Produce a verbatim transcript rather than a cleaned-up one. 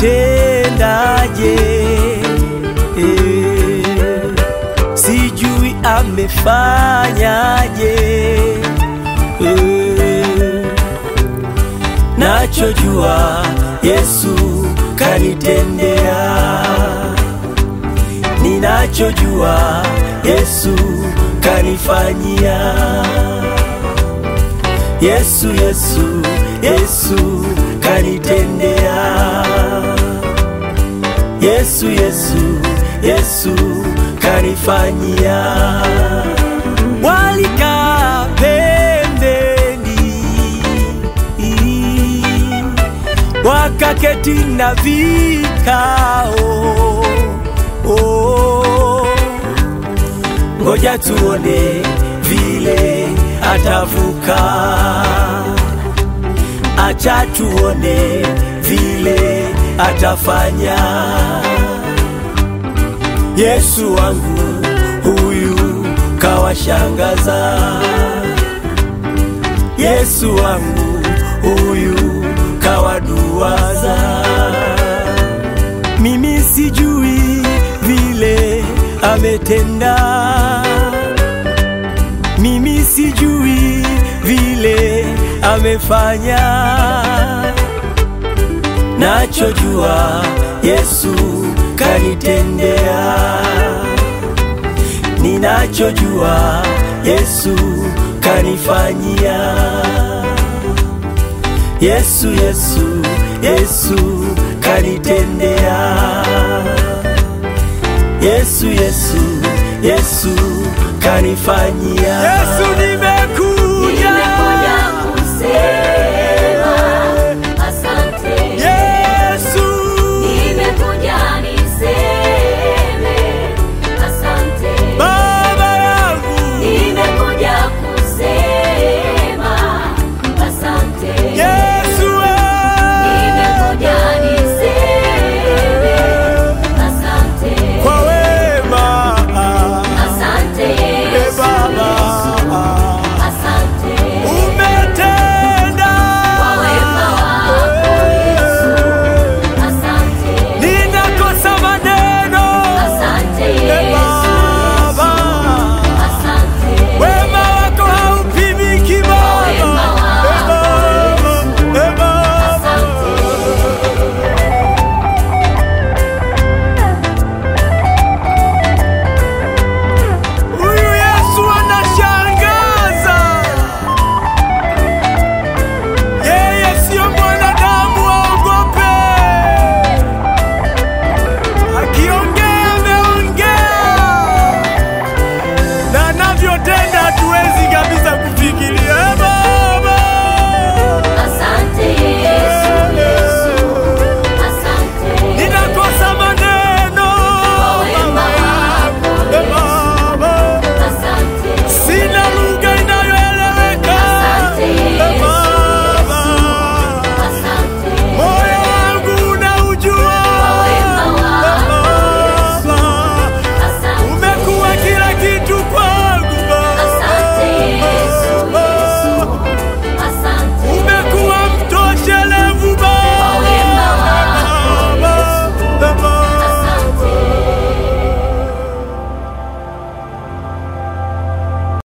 ametendaje, eh, sijui amefanyaje, eh, nachojua Yesu kanitendea, ninachojua Yesu kanifanyia. Yesu, Yesu, Yesu kanitendea. Yesu, Yesu, Yesu kanifanyia. Walikaa pembeni, wakaketi na vikao, oh, ngoja tuone vile atavuka, acha tuone vile atafanya. Yesu wangu huyu kawashangaza, Yesu wangu huyu kawaduwaza. Mimi sijui vile ametenda, mimi sijui vile amefanya, nachojua Yesu kanitendea, ninachojua Yesu kanifanyia. Yesu, Yesu, Yesu kanitendea. Yesu, Yesu, Yesu kanifanyia. Yesu